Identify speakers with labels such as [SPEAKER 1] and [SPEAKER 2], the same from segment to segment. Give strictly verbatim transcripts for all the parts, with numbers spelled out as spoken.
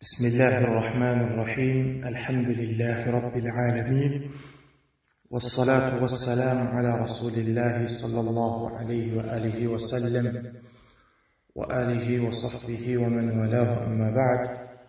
[SPEAKER 1] بسم الله الرحمن الرحيم. الحمد لله رب العالمين، والصلاة والسلام على رسول الله صلى الله عليه وآله وسلم وآله وصحبه ومن والاه. أما بعد،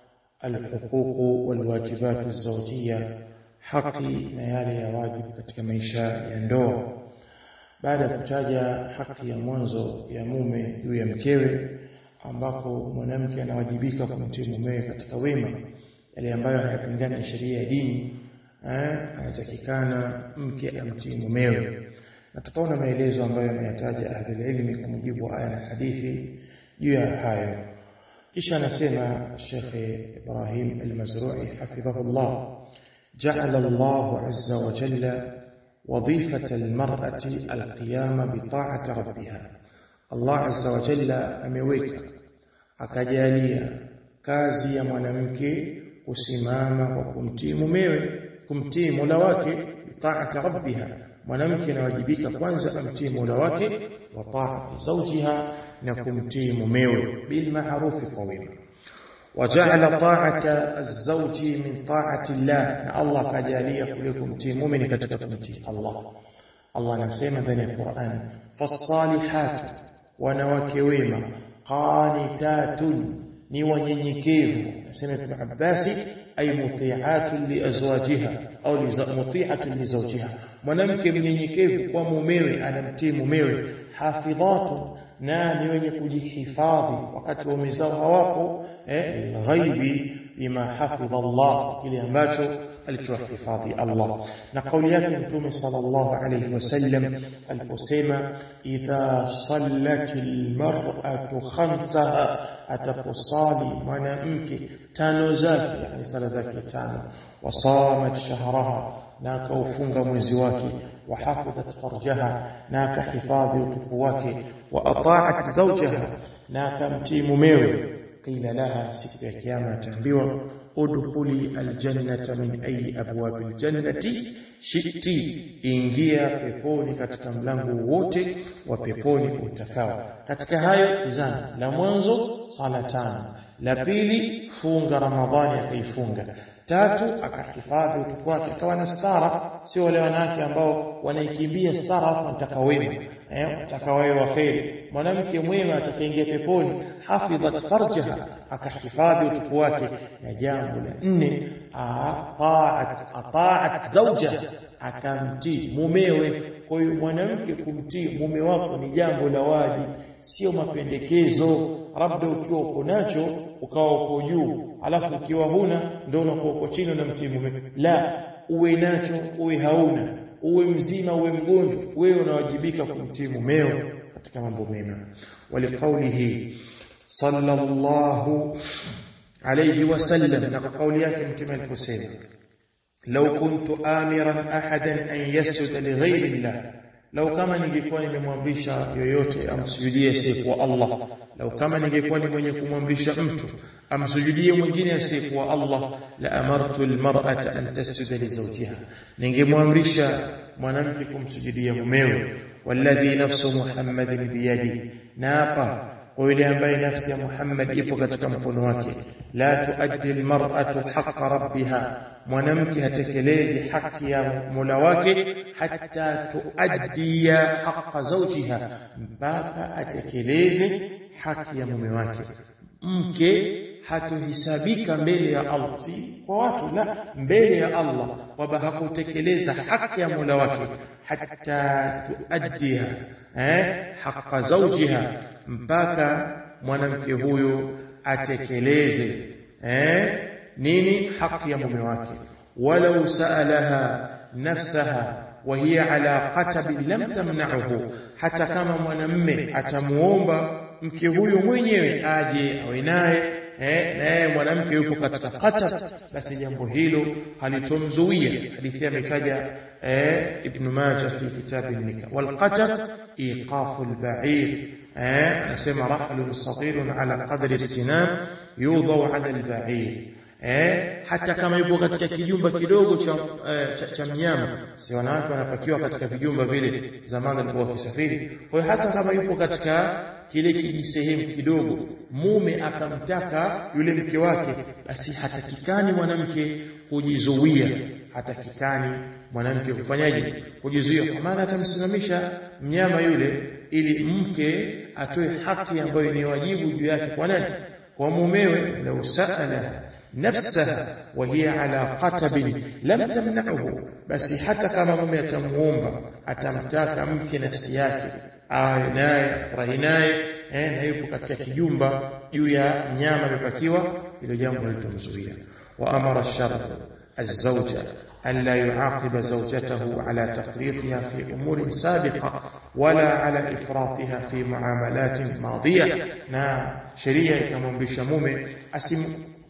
[SPEAKER 1] الحقوق والواجبات الزوجية، haki na yale ya wajibu katika maisha ya ndoa. Baada ya kutaja haki ya mwanzo ya mume juu ya mkewe, ambako mwanamke anawajibika kumtii mumewe katika wema, yale ambayo hayapingani na sheria ya dini, eh anatakikana mke amtii mumewe. Na tukaona maelezo ambayo yameyataja ahli ilmi kwa mujibu wa aya na hadithi juu ya hayo. Kisha anasema Sheikh Ibrahim al-Mazrui hafidhahullah, ja'ala Allah azza wa jalla wadhifata al-mar'ati al-qiyama bi ta'ati rabbiha. Allah azza wa jalla ameweka akajalia kazi ya mwanamke kusimama kwa kumtii mumewe, kumtii Mola wake, bi ta'ati rabbiha. Mwanamke anawajibika kwanza amtii Mola wake, wa ta'ati zawjiha, na kumtii mumewe bil ma'ruf kwa wema. Waja'ala ta'ata az-zawji min ta'ati Allah, na Allah kajalia kule kumtii mume ni katika kumtii Allah. Allah anasema ndani ya Qur'an, fasalihatu, wanawake wema, qanitatun, ni wanyenyekevu. Nasema Ibn Abbas, ay muti'atun li azwajiha au li muti'atun li zawjiha, mwanamke mnyenyekevu kwa mumewe, anamtii mumewe. Hafidhatun, na ni wenye kujihifadhi wakati waume zao hawapo, eh ghaibi bima hafidha Allah, kile ambacho alichohifadhi Allah. Na kauli yake Mtume sallallahu alayhi wasallam aliposema, idha sallatil mar'atu khamsaha, ataposali mwanamke tano zake, yani sala zake tano, wasamat shahraha, na akaufunga mwezi wake, wa hafidhat farjaha, na akahifadhi utupu wake, wa ata'at zawjaha, na akamtii mumewe, qila laha, siku ya kiyama ataambiwa, udkhuli aljannata min ayi abwabil jannati shi'ti, ingia peponi katika mlango wote wa peponi utakao. Katika hayo tizama, la mwanzo sala tano, la pili funga Ramadhani akaifunga, tatu akahifadhi utupu wake, akawa na stara. Sio wale wanawake ambao wanaikimbia stara afu wanataka wema, eh wanataka wawe waheri. Mwanamke mwema atakayeingia peponi, hafidhat farjaha, akahifadhi utupu wake. Na jambo la nne, ata'at ata'at zawjaha, akamtii mumewe. Kwa hiyo mwanamke kumtii mume wako ni jambo la wajibu, sio mapendekezo. Labda ukiwa uko nacho ukawa uko juu, alafu ukiwa huna ndio unakuwa uko chini na mtii mume. La, uwe nacho uwe hauna, uwe mzima uwe mgonjwa, wewe unawajibika kumtii mumeo katika mambo mema. Waliqaulihi sallallahu alayhi wasallam, na kauli yake Mtume aliposema, law kuntu amiran ahadan an yasjuda li ghayri Allah, law kama ningekuwa nimemwamrisha yoyote amsujudie asiyekuwa Allah, law kama ningekuwa ni mwenye kumwamrisha mtu amsujudie mwingine asiyekuwa Allah, la amartu almar'ata an tasjuda li zawjiha, ningemwamrisha mwanamke kumsujudia mumewe. Walladhi nafsu Muhammadin biyadihi, naapa kwa yule ambaye nafsi ya Muhammad ipo katika mkono wake, la tuaddi almar'atu haqqa rabbiha, mwanamke hatekelezi haki ya Mola wake, hatta tuaddi haqqa zawjiha, mpaka atekeleze haki ya mume wake. Mke hatuhisabika mbele ya Allah, si kwa watu, la, mbele ya Allah, kwamba hakutekeleza haki ya Mola wake, hatta tuaddi eh haqqa zawjiha, mpaka mwanamke huyo atekeleze eh nini? Haki ya mume wake. Walau saalaha nafsaha wa hiya ala qatab lam tamna'uhu, hata kama mwanamume atamuomba mke huyo mwenyewe aje awe naye, eh naye mwanamke yupo katika qatab, basi jambo hilo halitomzuia. Hadithi ametaja eh Ibn Majah fi kitab an-nikah. Wal qatab iqafu al-ba'ir, eh anasema rahlun saghirun ala qadri as-sinan yudau ala al-ba'ir, eh hata kama yupo katika kijumba kidogo cha eh, cha, cha mnyama. Si wanawake wanapakiwa katika vijumba vile zamani walikuwa wakisafiri. Kwa hiyo hata kama yupo katika kile kijisehemu kidogo, mume akamtaka yule mke wake, basi hatakikani mwanamke kujizuia, hatakikani mwanamke kufanyaje, kujizuia, kwa maana atamsimamisha mnyama yule ili mke atoe haki ambayo ni wajibu juu yake kwa nani, kwa mumewe. Lau sa'ala nafsaha wa hiya ala qatabin lam tamna'uhu, basi hata kama mume atamuomba, atamtaka mke nafsi yake awe naye afurahi naye eh, na yupo katika kijumba juu ya mnyama amepakiwa, hilo jambo litomzuia. Wa amara ash-shar'u az-zawja an la yu'aqiba zawjatahu ala tafriṭiha fi umurin sabiqa wala ala ifratiha fi muamalatin madiyah, na sheria ikamwamrisha mume asim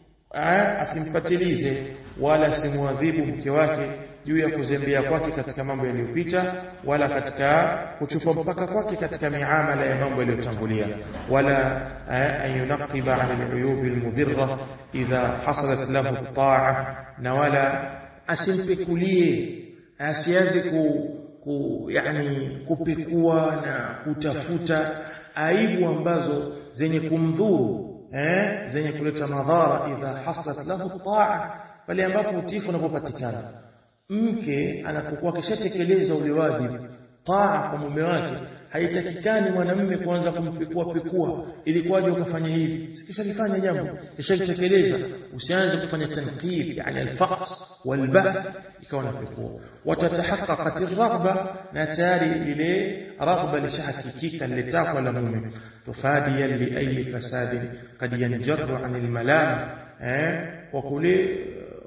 [SPEAKER 1] asimpatilize wala simuadhibu mke wake juu ya kuzembea kwake katika mambo yaliyopita, wala katika kuchupa mpaka kwake katika miamala ya mambo yaliyotangulia, wala an yunaqiba ala al-uyub al-mudhirra idha hasalat lahu at-ta'a, na wala asimpekulie, asianze ku, ku yani kupekua na kutafuta aibu ambazo zenye kumdhuru eh zenye kuleta madhara. Idha hasalat lahu ta'a, pale ambapo utifu unapopatikana, mke anapokuwa kishatekeleza ule wajibu taa kwa mume wake, haitakikani mwanamume kuanza kumpekua pekua ili kwaje ukafanya hivi, sikishalifanya jambo kishalitekeleza, usianze kufanya tanqib, yani al-faqs wal-bahth, ikawa napekua. Watatahaqqaqat ar-raghba, na tayari ile raghba lishahakikika litakwa la mume, tufadiyan li ayi fasadin qad yanjarru 'an al-malama, eh kwa kule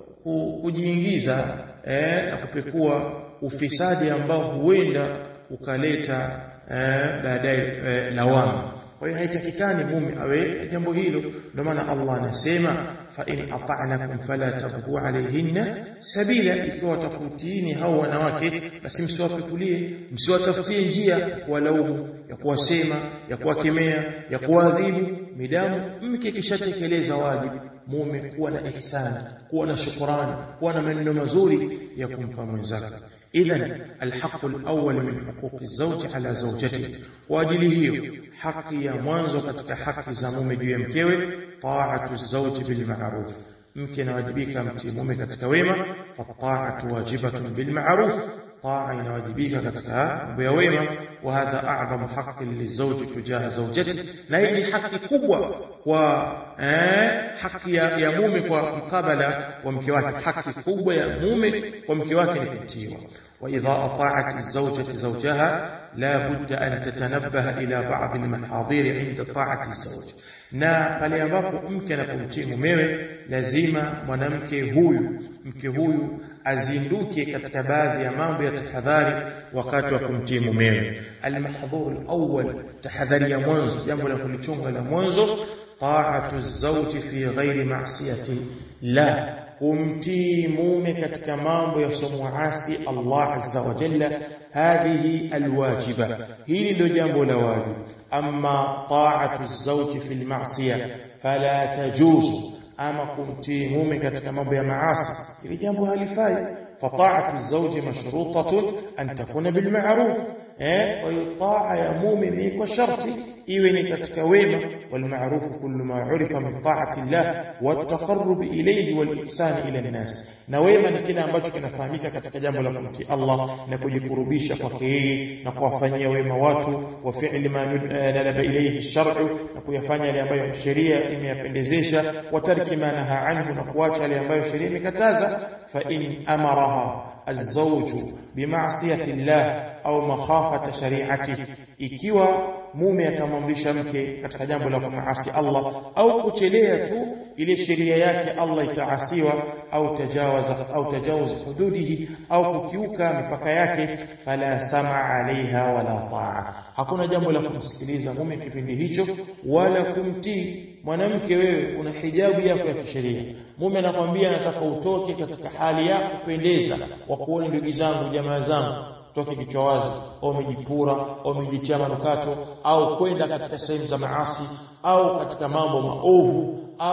[SPEAKER 1] kujiingiza eh na kupekua ufisadi ambao huenda ukaleta eh, baadaye eh, lawama. Kwa hiyo haitakikani mume awe jambo hilo. Ndio maana Allah anasema fa in ata'nakum fala tabghu alayhinna sabila, ikiwa watakutini hao wanawake basi msiwapekulie, msiwatafutie njia ya kuwalaumu, ya kuwasema, ya kuwakemea, ya kuadhibu. Midamu mke kishatekeleza wajibu, mume kuwa na ihsani, kuwa na shukrani, kuwa na maneno mazuri ya kumpa mwenzake. إذن الحق الأول من حقوق الزوج على زوجته، وأجله حق يا mwanzo katika haki za mume juu ya mkewe طاعة الزوج بالمعروف، ممكن واجبika mtii mume katika wema. فالطاعة واجبة بالمعروف، طاعة inawajibika katika mambo ya wema. وهذا أعظم حق للزوج تجاه زوجته، na hii ni haki kubwa kwa eh haki ya, ya mume kwa mkabala wa mke wake. Haki kubwa ya mume kwa mke wake ni kutiiwa. وإذا أطاعت الزوجة زوجها لا بد أن تتنبه إلى بعض المحاضير عند طاعة الزوج، na pale ambapo mke anapomtii mumewe lazima mwanamke huyu mke huyu azinduke katika baadhi ya mambo ya tahadhari wakati wa kumtii mumewe. Al-mahdhur al-awwal, tahadhari ya mwanzo, jambo la kulichunga la mwanzo, ta'atu az-zawj fi ghairi ma'siyati la, kumtii mume katika mambo yasomuasi Allah azza wa jalla. Hadhihi alwajiba, hili ndio jambo la wajibu. Amma ta'atu az-zawj fi al-ma'siyah fala tajuzu, ama kumtii mume katika mambo ya maasi, hili jambo halifai. Fata'atu az-zawj mashrutatun an takuna bil ma'ruf, eh wa ta'a ya mume ni kwa sharti iwe ni katika wema. Wal ma'ruf kullu ma 'urifa min ta'ati Allah wat taqarrub ilayhi wal ihsan ila an-nas, na wema ni kile ambacho kinafahamika katika jambo la kumtii Allah na kujikurubisha kwake yeye na kuwafanyia wema watu, wa fi'li ma nalaba ilayhi ash-shar'u, na kuyafanya yale ambayo sheria imeyapendezesha, wa tarki ma naha anhu, na kuacha yale ambayo sheria imekataza. Fa in amaraha az-zawj bima'siyati Allah au makhafata shari'atihi, ikiwa mume atamwamrisha mke katika jambo la kumaasi Allah au kuchelea tu ile sheria yake Allah itaasiwa, au tajawaza au tajawuz hududihi, au kukiuka mipaka yake, fala sama alaiha wala taa, hakuna jambo la kumsikiliza mume kipindi hicho wala kumtii. Mwanamke wewe una hijabu yako ya kisheria, mume anakuambia nataka utoke katika hali ya kupendeza, wa kuona ndugu zangu jamaa zangu, toke kichwa wazi, au umejipura au umejitia manukato, au kwenda katika sehemu za maasi au katika mambo maovu, au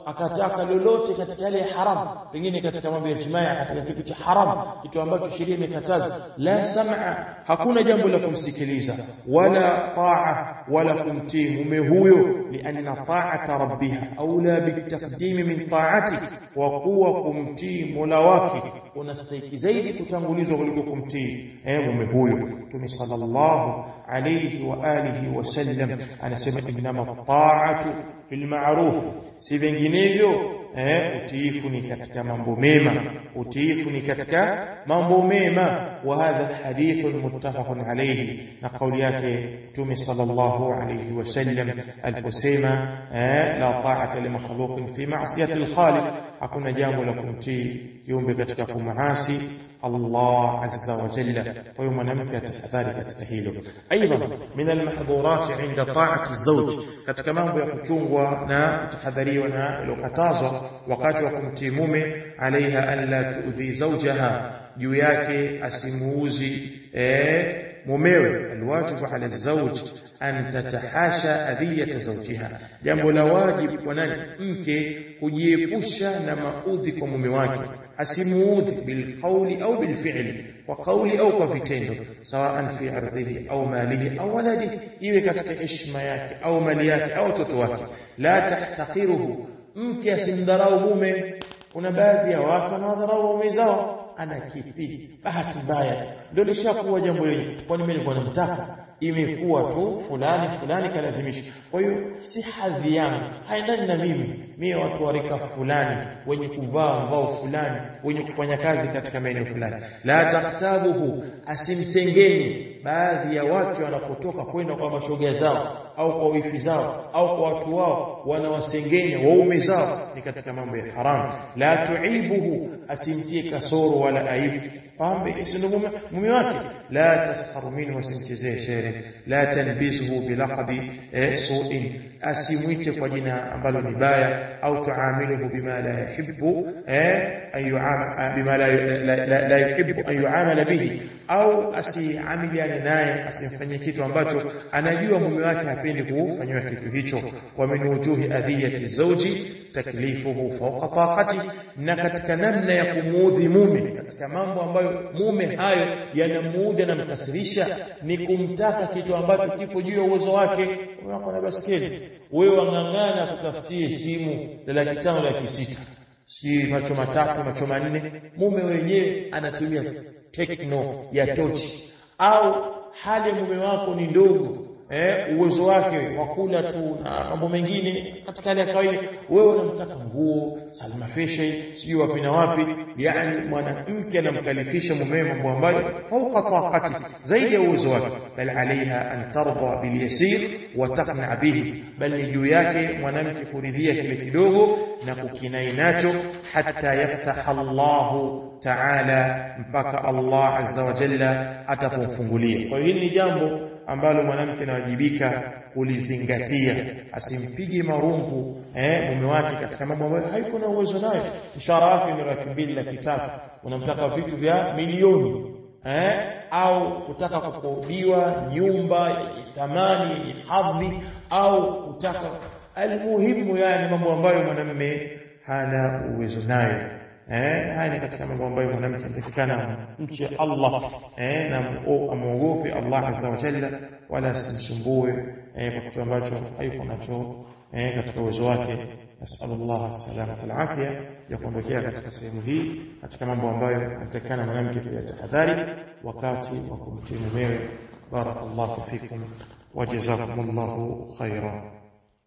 [SPEAKER 1] akataka lolote katika yale haram, pengine katika mambo ya jimaa, katika kitu cha haram, kitu ambacho sheria imekataza, la sam'a, hakuna jambo la kumsikiliza wala ta'a wala kumtii mume huyo, lianna ta'ata rabbiha aula bitaqdim min ta'ati, wa kuwa kumtii Mola wake unastahili zaidi kutangulizwa kuliko kumtii eh mume huyo. Mtume sallallahu alayhi wa alihi wasallam anasema inama ta'atu fil ma'ruf, si vinginevyo eh utiifu ni katika mambo mema, utiifu ni katika mambo mema. Wa hadha hadithun muttafaqun alayhi, na kauli yake Mtume sallallahu alayhi wasallam aliposema eh la ta'ata li makhluqin fi ma'siyati al-khaliq, hakuna jambo la kumtii kiumbe katika kumaasi Allah azza wa jalla. Kwa hiyo mwanamke atahadhari katika hilo. Aidha min almahdhurat inda ta'ati az-zawj, katika mambo ya kuchungwa na kutahadhariwa na ilokatazwa wakati wa kumtii mume, alaiha an la tu'dhi zawjaha, juu yake asimuuzi eh mumewe. Alwajibu ala az-zawj an tatahasha adhiyata zawjiha, jambo la wajibu kwa nani? Mke kujiepusha na maudhi kwa mume wake, asimuudhi bil qawli au bil fi'li, kwa kauli au kwa vitendo, sawaan fi ardhihi au malihi au waladihi, iwe katika heshima yake au mali yake au watoto wake. La tahtaqiruhu, mke asimdharau mume. Kuna baadhi ya watu wanadharau waume zao, ana kipi, bahati mbaya ndio lishakuwa jambo hili, kwani mimi nilikuwa namtaka, imekuwa tu fulani fulani kalazimisha. Kwa hiyo si hadhi yangu, haendani na mimi. Mimi watu wa rika fulani, wenye kuvaa mvao fulani, wenye kufanya kazi katika maeneo fulani. La taktabuhu, asimsengeni. Baadhi ya wake wanapotoka kwenda kwa mashoga zao au kwa wifi zao au kwa watu wao, wanawasengenya waume zao, ni katika mambo ya haram. La tuibuhu, asimtie kasoro wala aibu pambe isindo mume wake. La tasqaru minhu, asimchezee shere. La tanbizuhu bilaqabi su'in, asimwite kwa jina ambalo ni baya, au tuamiluhu bima la yuhibbu eh an yu'amala bima la la yuhibbu an yu'amala bihi, au asiamiliane naye, asimfanyie kitu ambacho anajua mume wake hapendi kufanywa kitu hicho. Wa min wujuhi adhiyati zawji taklifuhu fawqa taqati, na katika namna ya kumuudhi mume, katika mambo ambayo mume hayo yanamuudhi na mkasirisha, ni kumtaka kitu ambacho kipo juu ya uwezo wake. Unakuwa na baskeli, wewe wangangana kutafutie simu la laki tano laki sita, si macho matatu macho manne, mume wenyewe anatumia Tekno ya tochi, au hali ya mume wako ni ndogo, eh uwezo wake wa kula tu na mambo mengine katika hali ya kawaida, wewe unamtaka nguo Salma Fashion sijui wapi na wapi. Yani mwanamke anamkalifisha mume mambo ambayo fauqa taqati, zaidi ya uwezo wake. Bal alaiha an tarda bil yasir wa taqna bihi, bal juu yake mwanamke kuridhia kile kidogo na kukinai nacho, hatta yaftaha Allahu ta'ala, mpaka Allah azza wa jalla atapomfungulia. Kwa hiyo hili ni jambo ambalo mwanamke anawajibika kulizingatia, asimpige marungu eh mume wake katika mambo ambayo haiko na uwezo nayo. Mshahara wake ni laki mbili laki tatu, unamtaka vitu vya milioni eh au kutaka kukodiwa nyumba yenye thamani yenye hadhi, au kutaka almuhimu, yani mambo ambayo mwanamume hana uwezo nayo. Eh haya ni katika mambo ambayo mwanamke anatakikana mche Allah eh na amuogope Allah azza wa jalla, wala simsumbue eh kwa kitu ambacho hayuko nacho eh katika uwezo wake. Nasallallahu salamata al-afia ya kuondokea katika sehemu hii, katika mambo ambayo anatakikana mwanamke kuyatahadhari wakati wa kumtii mumewe. Barakallahu fikum wa jazakumullahu khairan.